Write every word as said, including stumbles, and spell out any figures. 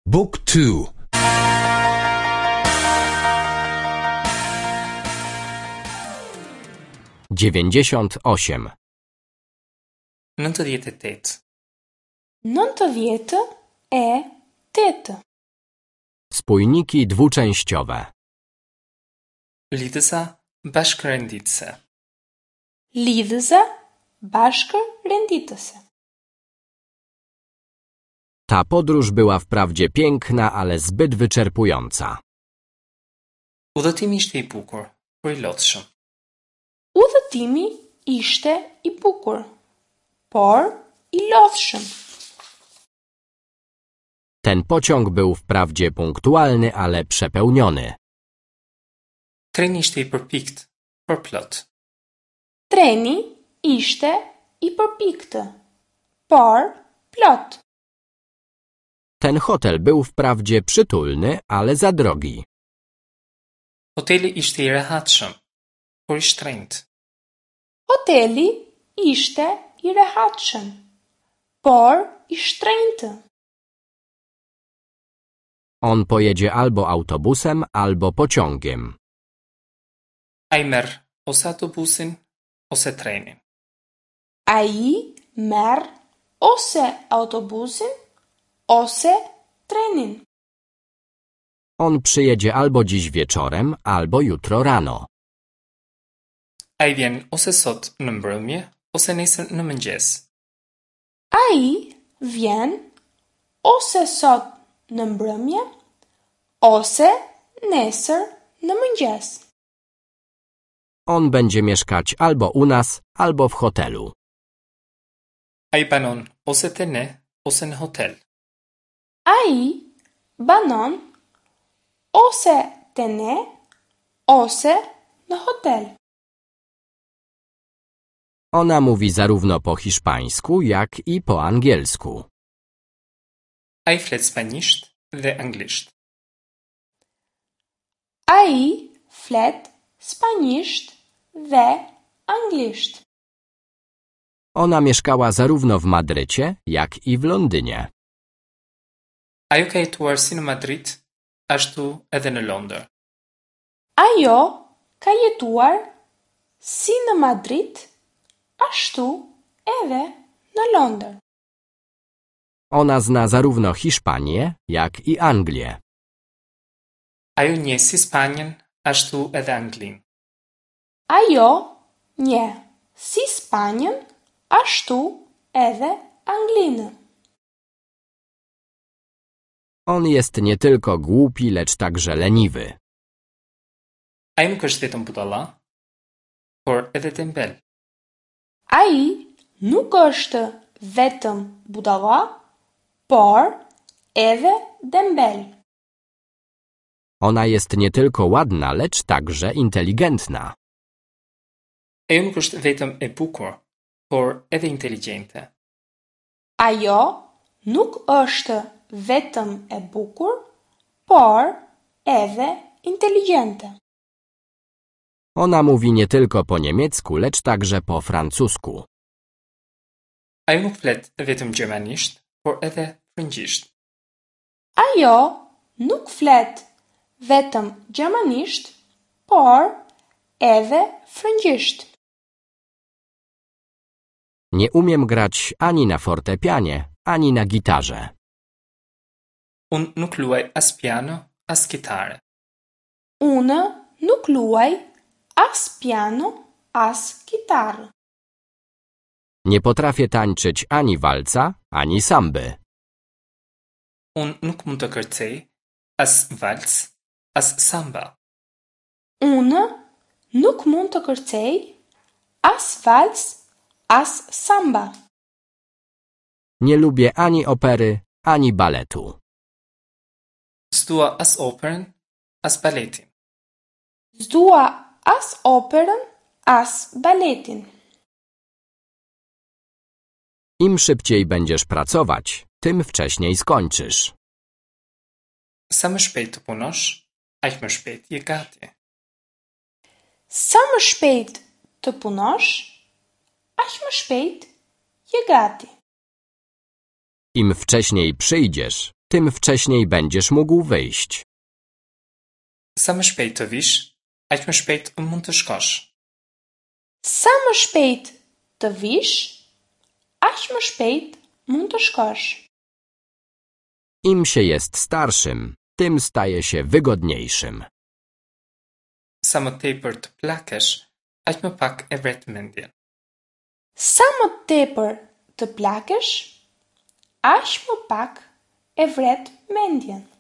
Book two. dziewięćdziesiąt osiem. nëntëdhjetë e tetë. nëntëdhjetë e tetë. Spójniki dwuczęściowe. Lidhësa bashkërenditëse. Lidhëse bashkërenditëse. Ta podróż była wprawdzie piękna, ale zbyt wyczerpująca. Udhëtimi ishte i bukur, por i lodhshëm. Udhëtimi ishte i bukur, por i lodhshëm. Ten pociąg był wprawdzie punktualny, ale przepełniony. Treni ishte i përpikt, por plot. Treni ishte i përpiktë, por plot. Ten hotel był wprawdzie przytulny, ale za drogi. Hoteli ishte i rehatshëm, por i shtrenjtë. Hoteli ishte i rehatshëm, por i shtrenjtë. On pojedzie albo autobusem, albo pociągiem. Ai merr ose autobusin, ose trenin. Ai merr ose autobusin, ose trenin. On przyjedzie albo dziś wieczorem, albo jutro rano. Ai vjen ose sot në mbrëmje, ose nesër në mëngjes. Ai vjen ose sot në mbrëmje, ose nesër në mëngjes. On będzie mieszkać albo u nas, albo w hotelu. Ai banon ose te ne, ose në hotel. Ai banon ose te ne, ose në hotel. Ona mówi zarówno po hiszpańsku, jak i po angielsku. Ai flet spanjisht dhe anglisht. Ai flet spanjisht dhe anglisht. Ona mieszkała zarówno w Madrycie, jak i w Londynie. Ajo ka jetuar si në Madrid, ashtu edhe në Londër. Ajo ka jetuar si në Madrid, ashtu edhe në Londër. Ona zna zarówno Hiszpanię, jak i Anglię. Ajo njeh si Spanjën, ashtu edhe Anglinë. Ajo njeh si Spanjën, ashtu edhe Anglinë. On jest nie tylko głupi, lecz także leniwy. Ai nuk është vetëm budalla, por edhe tembel. Ai nuk është vetëm budalla, por edhe dembel. Ona jest nie tylko ładna, lecz także inteligentna. Ajo nuk është vetëm e bukur, por edhe inteligjente. Ajo nuk është vetëm e bukur, por edhe inteligjente. Ona mówi nie tylko po niemiecku, lecz także po francusku. Ajo nuk flet vetëm gjermanisht, por edhe frëngjisht. Ajo nuk flet vetëm gjermanisht, por edhe frëngjisht. Nie umiem grać ani na fortepianie, ani na gitarze. Unë nuk luaj as piano, as kitare. Unë nuk luaj as piano, as gitarë. Nie potrafię tańczyć ani walca, ani samby. Unë nuk mund të kërcej as valc, as samba. Unë nuk mund të kërcej as valc, as samba. Nie lubię ani opery, ani baletu. S'dua as operën, as baletin. S'dua as operën, as baletin. Im szybciej będziesz pracować, tym wcześniej skończysz. Sa më shpejt të punosh, aq më shpejt je gati. Sa më shpejt të punosh, aq më shpejt je gati. Im wcześniej przyjdziesz, tym wcześniej będziesz mógł wyjść. Sa më shpejt të vish, aq më shpejt mund të shkosh. Sa më shpejt të vish, aq më shpejt mund të shkosh. Im się jest starszym, tym staje się wygodniejszym. Sa më tepër të plakesh, aq më pak e vret mendjen. Sa më tepër të plakesh, aq më pak e vret mendjen.